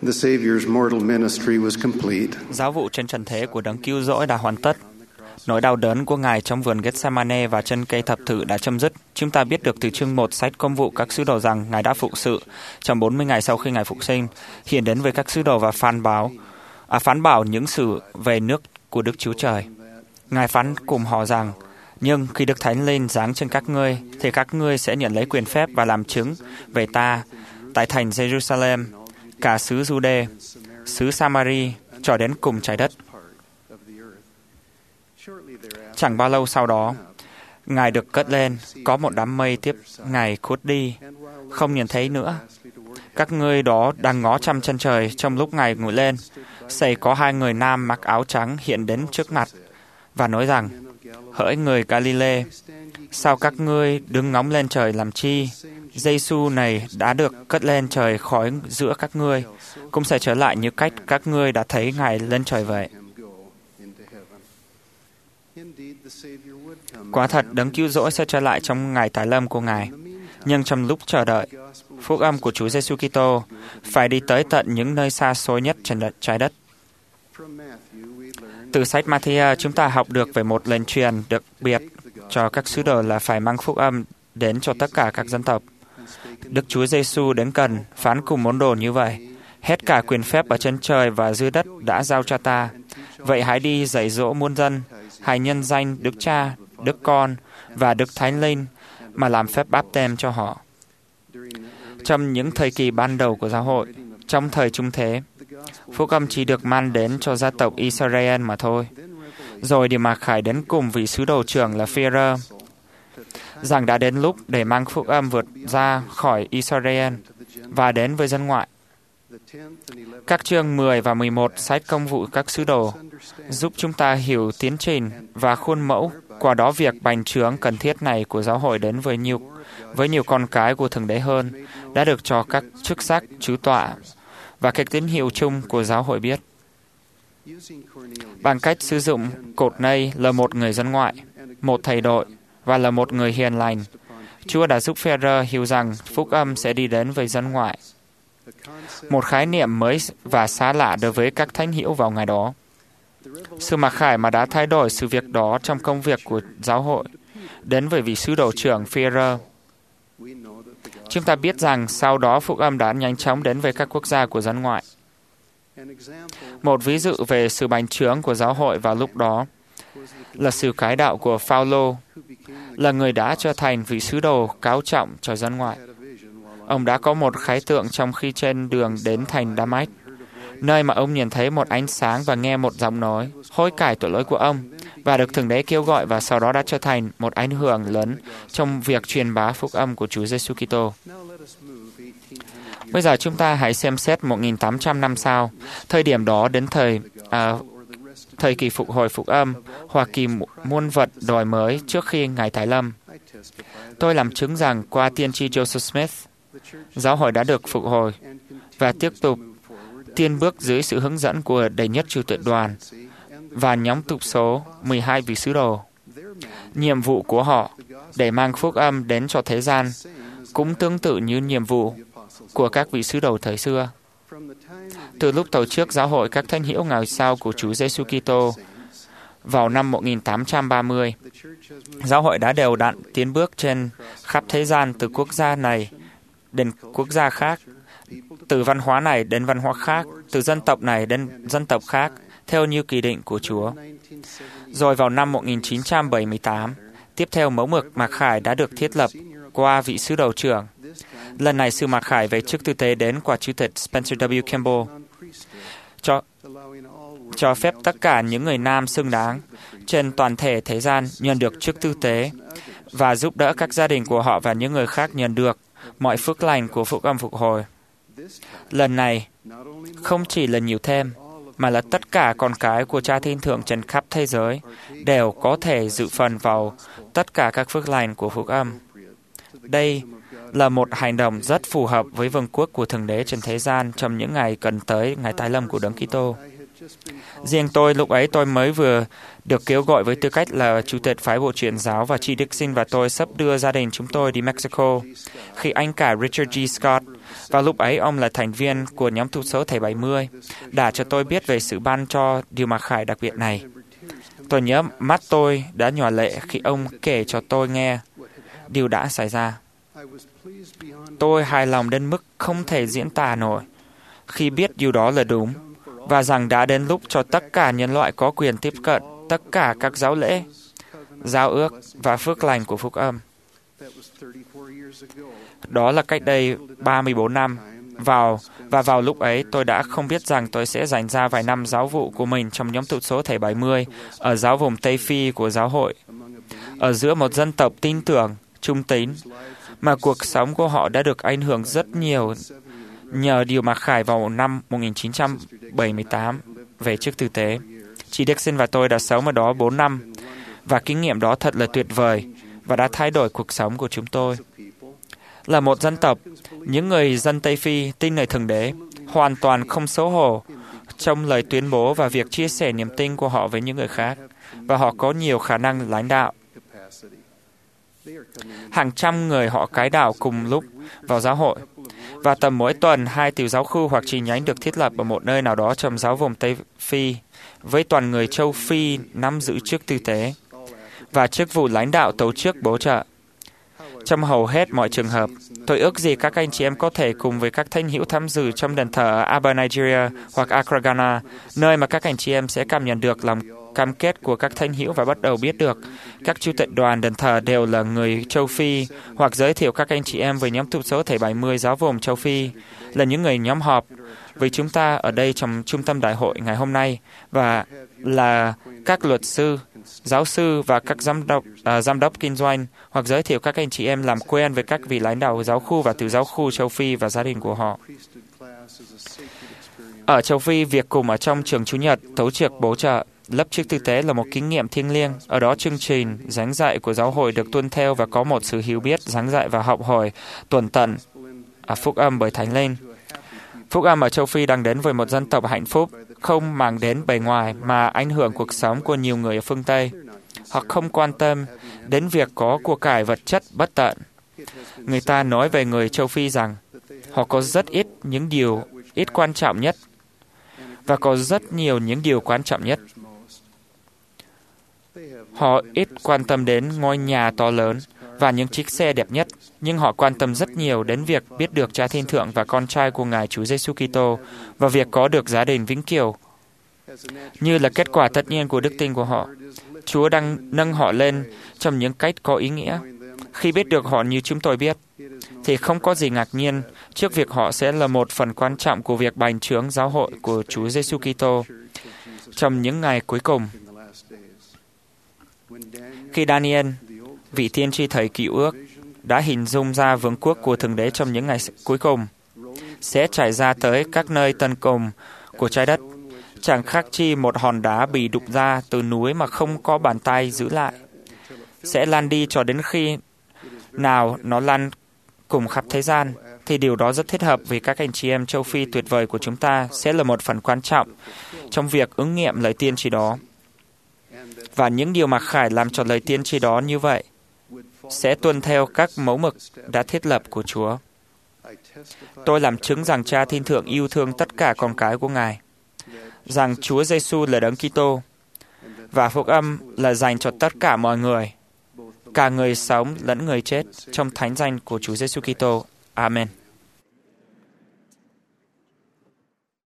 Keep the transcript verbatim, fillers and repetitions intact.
The Savior's mortal ministry was complete. Giáo vụ trên trần thế của Đấng Cứu Rỗi đã hoàn tất. Nỗi đau đớn của Ngài trong vườn Gethsemane và trên cây thập tự đã chấm dứt. Chúng ta biết được từ chương một sách Công vụ các sứ đồ rằng Ngài đã phụng sự trong bốn mươi ngày sau khi Ngài phục sinh, hiện đến với các sứ đồ và phán báo, à, phán bảo những sự về nước của Đức Chúa Trời. Ngài phán cùng họ rằng, nhưng khi Đức Thánh Linh giáng trên các ngươi, thì các ngươi sẽ nhận lấy quyền phép và làm chứng về ta tại thành Jerusalem, cả xứ Jude, xứ Samari, cho đến cùng trái đất. Chẳng bao lâu sau đó, Ngài được cất lên, có một đám mây tiếp Ngài khuất đi, không nhìn thấy nữa. Các ngươi đó đang ngó chăm chân trời trong lúc Ngài ngồi lên. Xảy có hai người nam mặc áo trắng hiện đến trước mặt và nói rằng, hỡi người Galilee, sao các ngươi đứng ngóng lên trời làm chi? Giê-xu này đã được cất lên trời khỏi giữa các ngươi, cũng sẽ trở lại như cách các ngươi đã thấy Ngài lên trời vậy. Quả thật, Đấng Cứu Rỗi sẽ trở lại trong ngày tái lâm của Ngài. Nhưng trong lúc chờ đợi, phúc âm của Chúa Giêsu Kitô phải đi tới tận những nơi xa xôi nhất trên trái đất. Từ sách Ma-thi-ơ, chúng ta học được về một lệnh truyền đặc biệt cho các sứ đồ là phải mang phúc âm đến cho tất cả các dân tộc. Đức Chúa Giêsu đến gần phán cùng môn đồ như vậy: hết cả quyền phép ở trên trời và dưới đất đã giao cho ta. Vậy hãy đi dạy dỗ muôn dân, hãy nhân danh Đức Cha, Đức Con và Đức Thánh Linh mà làm phép báp têm cho họ. Trong những thời kỳ ban đầu của giáo hội, trong thời trung thế, phúc âm chỉ được mang đến cho gia tộc Israel mà thôi. Rồi Điều Mặc Khải đến cùng vị sứ đồ trưởng là Phi-e-rơ, rằng đã đến lúc để mang phúc âm vượt ra khỏi Israel và đến với dân ngoại. Các chương mười và mười một sách Công vụ các sứ đồ giúp chúng ta hiểu tiến trình và khuôn mẫu, qua đó việc bành trướng cần thiết này của giáo hội đến với nhiều với nhiều con cái của Thượng Đế hơn đã được cho các chức sắc trứ tọa và các tín hiệu chung của giáo hội biết. Bằng cách sử dụng cột nây là một người dân ngoại, một thầy đội và là một người hiền lành, Chúa đã giúp Phi-e-rơ hiểu rằng phúc âm sẽ đi đến với dân ngoại. Một khái niệm mới và xa lạ đối với các thánh hữu vào ngày đó. Sự mặc khải mà đã thay đổi sự việc đó trong công việc của giáo hội đến với vị sứ đồ trưởng Phi-e-rơ. Chúng ta biết rằng sau đó phúc âm đã nhanh chóng đến với các quốc gia của dân ngoại. Một ví dụ về sự bành trướng của giáo hội vào lúc đó là sự cải đạo của Phao-lô, là người đã trở thành vị sứ đồ cáo trọng cho dân ngoại. Ông đã có một khái tượng trong khi trên đường đến thành Đa-mách, nơi mà ông nhìn thấy một ánh sáng và nghe một giọng nói hối cải tội lỗi của ông, và được Thượng Đế kêu gọi, và sau đó đã trở thành một ảnh hưởng lớn trong việc truyền bá phúc âm của Chúa Giêsu Kitô. Bây giờ chúng ta hãy xem xét một nghìn tám trăm năm sau, thời điểm đó đến thời à, thời kỳ phục hồi phúc âm, hoặc kỳ muôn vật đổi mới trước khi Ngài tái lâm. Tôi làm chứng rằng qua tiên tri Joseph Smith, giáo hội đã được phục hồi và tiếp tục tiên bước dưới sự hướng dẫn của đệ nhất chủ tịch đoàn và nhóm tục số mười hai vị sứ đồ. Nhiệm vụ của họ để mang phúc âm đến cho thế gian cũng tương tự như nhiệm vụ của các vị sứ đồ thời xưa. Từ lúc tổ chức giáo hội các thánh hữu ngày sau của Chúa Giêsu Kitô vào năm một nghìn tám trăm ba mươi, giáo hội đã đều đặn tiến bước trên khắp thế gian, từ quốc gia này đến quốc gia khác, từ văn hóa này đến văn hóa khác, từ dân tộc này đến dân tộc khác, theo như kỳ định của Chúa. Rồi vào năm một nghìn chín trăm bảy mươi tám, tiếp theo mẫu mực mặc khải đã được thiết lập qua vị sứ đồ trưởng. Lần này sự mặc khải về chức tư tế đến qua Chủ tịch Spencer W. Kimball, cho, cho phép tất cả những người nam xứng đáng trên toàn thể thế gian nhận được chức tư tế và giúp đỡ các gia đình của họ và những người khác nhận được mọi phước lành của phúc âm phục hồi. Lần này, không chỉ là nhiều thêm, mà là tất cả con cái của Cha Thiên Thượng trên khắp thế giới đều có thể dự phần vào tất cả các phước lành của phúc âm. Đây là một hành động rất phù hợp với vương quốc của Thượng Đế trên thế gian trong những ngày gần tới ngày tái lâm của Đấng Kitô. Riêng tôi, lúc ấy tôi mới vừa được kêu gọi với tư cách là Chủ tịch phái bộ truyền giáo, và chị Dixon và tôi sắp đưa gia đình chúng tôi đi Mexico, khi anh cả Richard G. Scott Vào lúc ấy, ông là thành viên của nhóm túc số Thầy bảy mươi, đã cho tôi biết về sự ban cho điều mặc khải đặc biệt này. Tôi nhớ mắt tôi đã nhòa lệ khi ông kể cho tôi nghe điều đã xảy ra. Tôi hài lòng đến mức không thể diễn tả nổi khi biết điều đó là đúng, và rằng đã đến lúc cho tất cả nhân loại có quyền tiếp cận tất cả các giáo lễ, giao ước và phước lành của phúc âm. Đó là cách đây ba mươi bốn năm. Vào và vào lúc ấy, tôi đã không biết rằng tôi sẽ dành ra vài năm giáo vụ của mình trong nhóm túc số Thầy bảy mươi ở giáo vùng Tây Phi của giáo hội, ở giữa một dân tộc tin tưởng, trung tín, mà cuộc sống của họ đã được ảnh hưởng rất nhiều nhờ điều mặc khải vào năm một nghìn chín trăm bảy mươi tám về chức tử tế. Chị Dixon và tôi đã sống ở đó bốn năm, và kinh nghiệm đó thật là tuyệt vời và đã thay đổi cuộc sống của chúng tôi. Là một dân tộc, những người dân Tây Phi tin lời Thượng Đế, hoàn toàn không xấu hổ trong lời tuyên bố và việc chia sẻ niềm tin của họ với những người khác, và họ có nhiều khả năng lãnh đạo. Hàng trăm người họ cải đạo cùng lúc vào giáo hội, và tầm mỗi tuần hai tiểu giáo khu hoặc chi nhánh được thiết lập ở một nơi nào đó trong giáo vùng Tây Phi, với toàn người châu Phi nắm giữ chức tư tế và chức vụ lãnh đạo tổ chức bổ trợ. Trong hầu hết mọi trường hợp, tôi ước gì các anh chị em có thể cùng với các thánh hữu tham dự trong đền thờ ở Aba, Nigeria hoặc Accra, Ghana, nơi mà các anh chị em sẽ cảm nhận được lòng cam kết của các thánh hữu và bắt đầu biết được các chủ tịch đoàn đền thờ đều là người châu Phi, hoặc giới thiệu các anh chị em với nhóm túc số Thầy bảy mươi giáo vùng châu Phi là những người nhóm họp với chúng ta ở đây trong trung tâm đại hội ngày hôm nay, và là các luật sư, giáo sư và các giám đốc, uh, giám đốc kinh doanh, hoặc giới thiệu các anh chị em làm quen với các vị lãnh đạo giáo khu và tiểu giáo khu châu Phi và gia đình của họ. Ở châu Phi, việc cùng ở trong trường Chủ nhật, tổ chức bổ trợ, lớp chức tư tế là một kinh nghiệm thiêng liêng. Ở đó chương trình, giảng dạy của giáo hội được tuân theo và có một sự hiểu biết, giảng dạy và học hỏi tuần tận à, phúc âm bởi Thánh Linh. Phúc âm ở châu Phi đang đến với một dân tộc hạnh phúc, không mang đến bề ngoài mà ảnh hưởng cuộc sống của nhiều người ở phương Tây. Họ không quan tâm đến việc có của cải vật chất bất tận. Người ta nói về người châu Phi rằng họ có rất ít những điều ít quan trọng nhất và có rất nhiều những điều quan trọng nhất. Họ ít quan tâm đến ngôi nhà to lớn và những chiếc xe đẹp nhất, nhưng họ quan tâm rất nhiều đến việc biết được Cha Thiên Thượng và con trai của Ngài Chúa Giêsu Kitô và việc có được gia đình vĩnh cửu. Như là kết quả tất nhiên của đức tin của họ, Chúa đang nâng họ lên trong những cách có ý nghĩa. Khi biết được họ như chúng tôi biết, thì không có gì ngạc nhiên trước việc họ sẽ là một phần quan trọng của việc bành trướng giáo hội của Chúa Giêsu Kitô trong những ngày cuối cùng. Khi Daniel, vị tiên tri thời Cựu Ước, đã hình dung ra vương quốc của Thượng Đế trong những ngày cuối cùng, sẽ trải ra tới các nơi tận cùng của trái đất, chẳng khác chi một hòn đá bị đục ra từ núi mà không có bàn tay giữ lại, sẽ lan đi cho đến khi nào nó lan cùng khắp thế gian, thì điều đó rất thích hợp vì các anh chị em châu Phi tuyệt vời của chúng ta sẽ là một phần quan trọng trong việc ứng nghiệm lời tiên tri đó. Và những điều mặc khải làm cho lời tiên tri đó như vậy sẽ tuân theo các mẫu mực đã thiết lập của Chúa. Tôi làm chứng rằng Cha Thiên Thượng yêu thương tất cả con cái của Ngài, rằng Chúa Giêsu là Đấng Kitô và phúc âm là dành cho tất cả mọi người, cả người sống lẫn người chết, trong thánh danh của Chúa Giêsu Kitô. Amen.